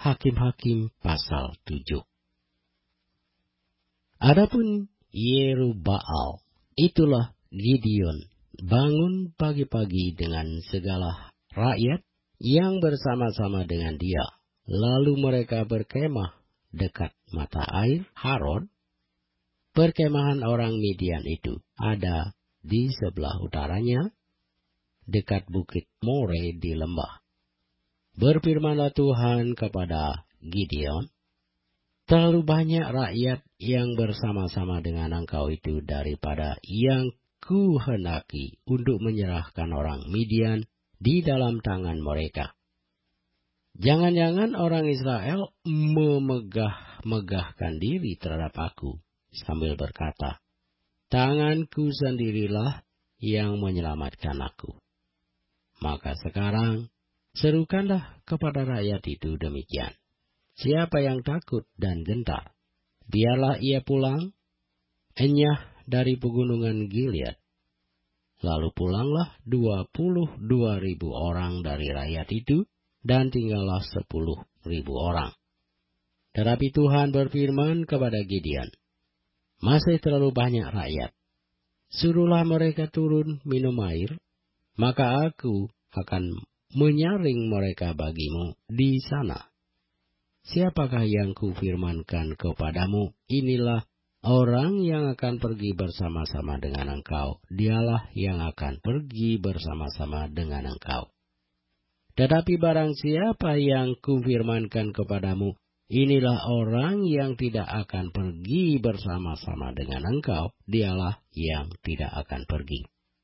Hakim-Hakim pasal 7. Adapun Yerubbaal, itulah Gideon, bangun pagi-pagi dengan segala rakyat yang bersama-sama dengan dia. Lalu mereka berkemah dekat mata air Harod. Perkemahan orang Midian itu ada di sebelah utaranya, dekat bukit More di lembah. Berfirmanlah Tuhan kepada Gideon, terlalu banyak rakyat yang bersama-sama dengan engkau itu daripada yang kuhendaki untuk menyerahkan orang Midian di dalam tangan mereka. Jangan-jangan orang Israel memegah-megahkan diri terhadap aku, sambil berkata, tanganku sendirilah yang menyelamatkan aku. Maka sekarang, serukanlah kepada rakyat itu demikian. Siapa yang takut dan gentar, biarlah ia pulang, enyah dari pegunungan Gilead. Lalu pulanglah 22.000 orang dari rakyat itu, dan tinggallah 10.000 orang. Tetapi Tuhan berfirman kepada Gideon, masih terlalu banyak rakyat. Suruhlah mereka turun minum air, maka aku akan menyaring mereka bagimu di sana. Siapakah yang kufirmankan kepadamu, inilah orang yang akan pergi bersama-sama dengan engkau, dialah yang akan pergi bersama-sama dengan engkau. Tetapi barang siapa yang kufirmankan kepadamu, inilah orang yang tidak akan pergi bersama-sama dengan engkau, dialah yang tidak akan pergi.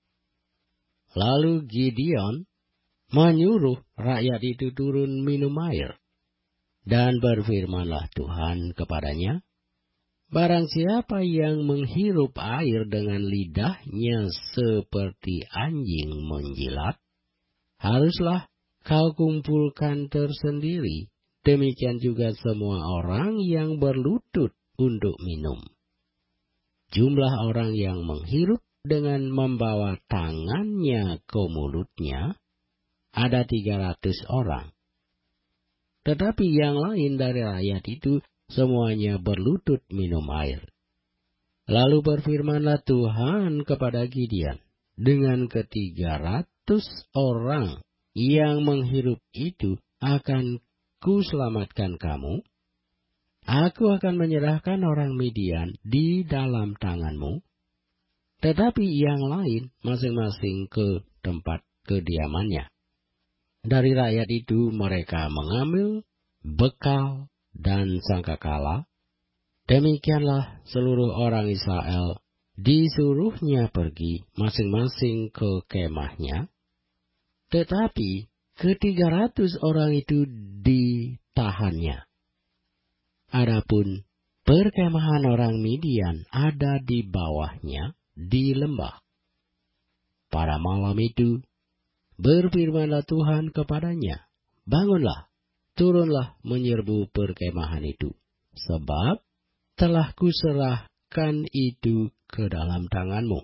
Lalu Gideon menyuruh rakyat itu turun minum air. Dan berfirmanlah Tuhan kepadanya, barang siapa yang menghirup air dengan lidahnya seperti anjing menjilat, haruslah kau kumpulkan tersendiri, demikian juga semua orang yang berlutut untuk minum. Jumlah orang yang menghirup dengan membawa tangannya ke mulutnya ada 300 orang. Tetapi yang lain dari rakyat itu semuanya berlutut minum air. Lalu berfirmanlah Tuhan kepada Gideon, dengan ke-300 orang yang menghirup itu akan kuselamatkan kamu. Aku akan menyerahkan orang Midian di dalam tanganmu. Tetapi yang lain masing-masing ke tempat kediamannya. Dari rakyat itu mereka mengambil bekal dan sangkakala. Demikianlah seluruh orang Israel disuruhnya pergi masing-masing ke kemahnya. Tetapi ke-300 orang itu ditahannya. Adapun perkemahan orang Midian ada di bawahnya di lembah. Pada malam itu, berfirmanlah Tuhan kepadanya, bangunlah, turunlah menyerbu perkemahan itu, sebab telah kuserahkan itu ke dalam tanganmu.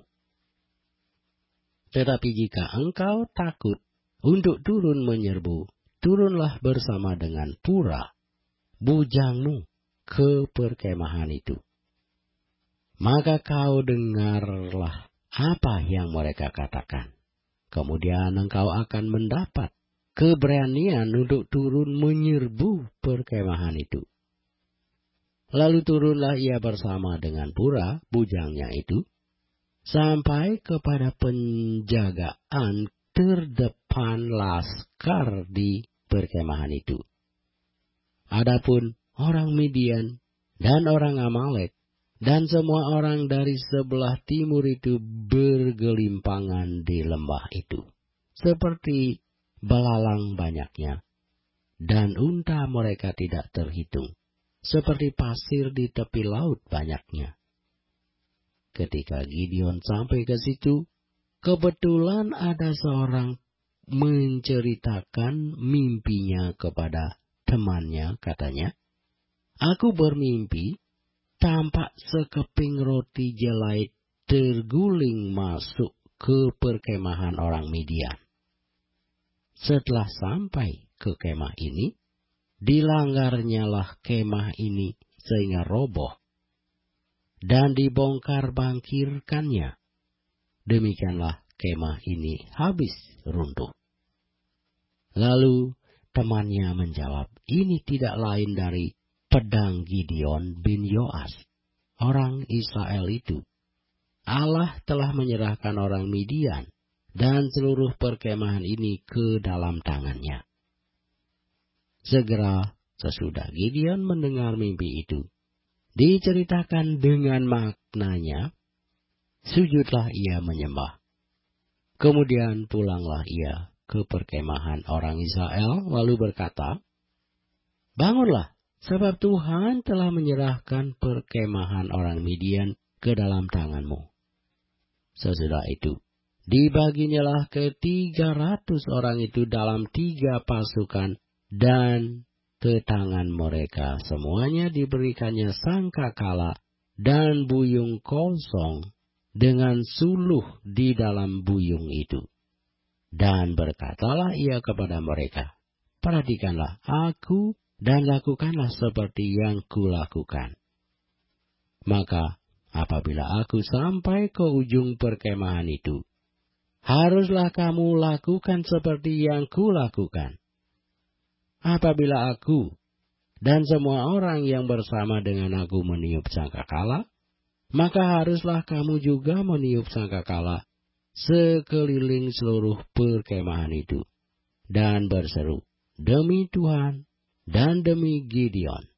Tetapi jika engkau takut untuk turun menyerbu, turunlah bersama dengan Pura, bujangmu, ke perkemahan itu. Maka kau dengarlah apa yang mereka katakan. Kemudian engkau akan mendapat keberanian untuk turun menyerbu perkemahan itu. Lalu turunlah ia bersama dengan Pura, bujangnya itu, sampai kepada penjagaan terdepan laskar di perkemahan itu. Adapun orang Midian dan orang Amalek dan semua orang dari sebelah timur itu bergelimpangan di lembah itu, seperti belalang banyaknya, dan unta mereka tidak terhitung, seperti pasir di tepi laut banyaknya. Ketika Gideon sampai ke situ, kebetulan ada seorang menceritakan mimpinya kepada temannya, katanya, aku bermimpi, tampak sekeping roti jelai terguling masuk ke perkemahan orang Midian. Setelah sampai ke kemah ini, dilanggarnyalah kemah ini sehingga roboh, dan dibongkar bangkirkannya. Demikianlah kemah ini habis runtuh. Lalu temannya menjawab, ini tidak lain dari pedang Gideon bin Yoas, orang Israel itu. Allah telah menyerahkan orang Midian dan seluruh perkemahan ini ke dalam tangannya. Segera sesudah Gideon mendengar mimpi itu, diceritakan dengan maknanya, sujudlah ia menyembah. Kemudian pulanglah ia ke perkemahan orang Israel, lalu berkata, bangunlah, sebab Tuhan telah menyerahkan perkemahan orang Midian ke dalam tanganmu. Sesudah itu, dibaginyalah ke 300 orang itu dalam 3 pasukan, dan ke tangan mereka semuanya diberikannya sangkakala dan buyung kosong dengan suluh di dalam buyung itu. Dan berkatalah ia kepada mereka, perhatikanlah aku dan lakukanlah seperti yang kulakukan. Maka apabila aku sampai ke ujung perkemahan itu, haruslah kamu lakukan seperti yang kulakukan. Apabila aku dan semua orang yang bersama dengan aku meniup sangkakala, maka haruslah kamu juga meniup sangkakala sekeliling seluruh perkemahan itu, dan berseru, demi Tuhan dan demi Gideon.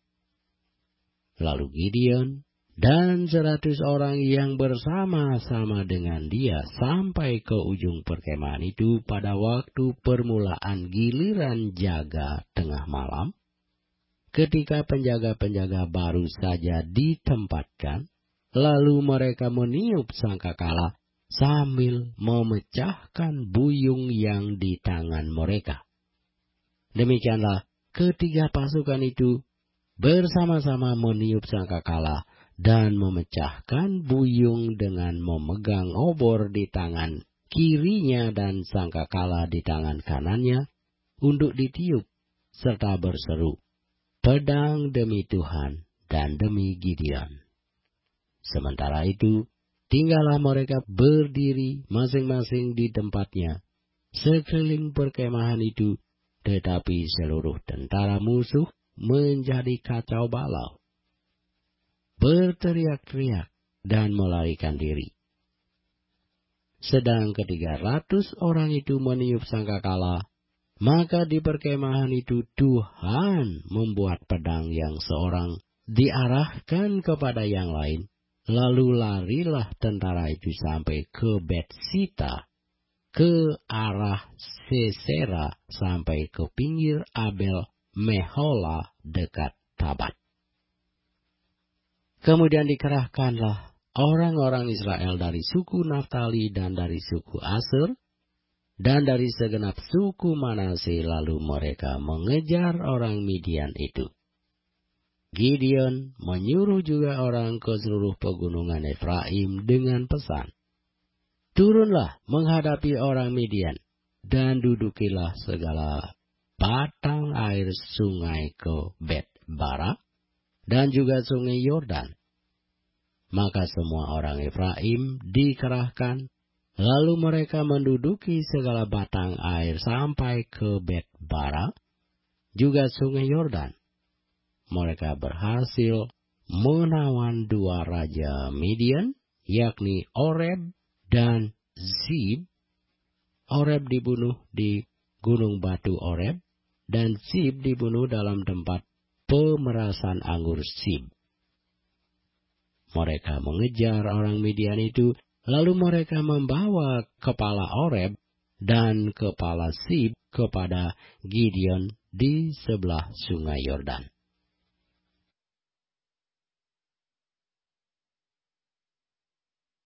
Lalu Gideon dan 100 orang yang bersama-sama dengan dia sampai ke ujung perkemahan itu pada waktu permulaan giliran jaga tengah malam, ketika penjaga-penjaga baru saja ditempatkan, lalu mereka meniup sangkakala sambil memecahkan buyung yang di tangan mereka. Demikianlah ketiga pasukan itu bersama-sama meniup sangkakala dan memecahkan buyung dengan memegang obor di tangan kirinya dan sangkakala di tangan kanannya untuk ditiup, serta berseru, pedang demi Tuhan dan demi Gideon. Sementara itu, tinggallah mereka berdiri masing-masing di tempatnya sekeliling perkemahan itu, tetapi seluruh tentara musuh menjadi kacau balau, berteriak-teriak dan melarikan diri. Sedang ke-300 orang itu meniup sangkakala, maka di perkemahan itu Tuhan membuat pedang yang seorang diarahkan kepada yang lain, lalu larilah tentara itu sampai ke Betsita, ke arah Sesera, sampai ke pinggir Abel Mehola dekat Tabat. Kemudian dikerahkanlah orang-orang Israel dari suku Naftali dan dari suku Aser dan dari segenap suku Manase, lalu mereka mengejar orang Midian itu. Gideon menyuruh juga orang ke seluruh pegunungan Efraim dengan pesan, turunlah menghadapi orang Midian, dan dudukilah segala batang air sungai ke Bet-bara, dan juga sungai Yordan. Maka semua orang Efraim dikerahkan, lalu mereka menduduki segala batang air sampai ke Bet-bara, juga sungai Yordan. Mereka berhasil menawan 2 raja Midian, yakni Oreb dan Zib. Oreb dibunuh di gunung batu Oreb, dan Zib dibunuh dalam tempat pemerasan anggur Zib. Mereka mengejar orang Midian itu, lalu mereka membawa kepala Oreb dan kepala Zib kepada Gideon di sebelah sungai Yordan.